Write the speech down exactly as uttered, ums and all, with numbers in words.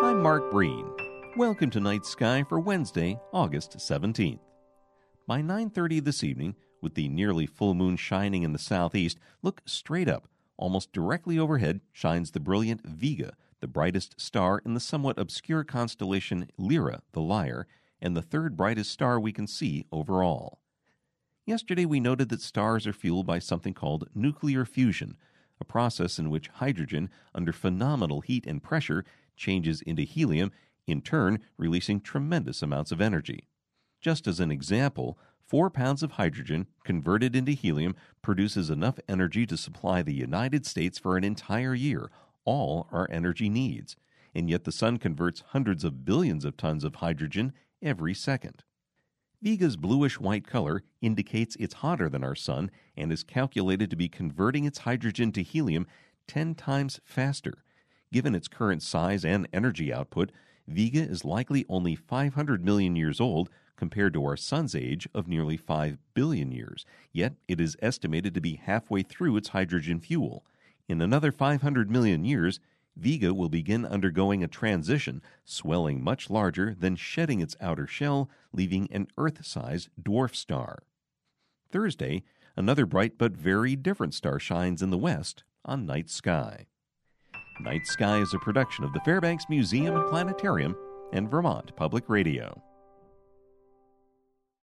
I'm Mark Breen. Welcome to Night Sky for Wednesday, August seventeenth. By nine thirty this evening, with the nearly full moon shining in the southeast, look straight up. Almost directly overhead shines the brilliant Vega, the brightest star in the somewhat obscure constellation Lyra, the Lyre, and the third brightest star we can see overall. Yesterday we noted that stars are fueled by something called nuclear fusion, a process in which hydrogen, under phenomenal heat and pressure, changes into helium, in turn releasing tremendous amounts of energy. Just as an example, four pounds of hydrogen converted into helium produces enough energy to supply the United States for an entire year, all our energy needs. And yet the sun converts hundreds of billions of tons of hydrogen every second. Vega's bluish-white color indicates it's hotter than our sun and is calculated to be converting its hydrogen to helium ten times faster. Given its current size and energy output, Vega is likely only five hundred million years old compared to our sun's age of nearly five billion years. Yet it is estimated to be halfway through its hydrogen fuel. In another five hundred million years, Vega will begin undergoing a transition, swelling much larger, then shedding its outer shell, leaving an Earth-sized dwarf star. Thursday, another bright but very different star shines in the west on Night Sky. Night Sky is a production of the Fairbanks Museum and Planetarium and Vermont Public Radio.